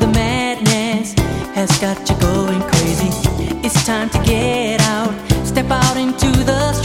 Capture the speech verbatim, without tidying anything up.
the madness has got you going crazy. It's time to get out, step out into the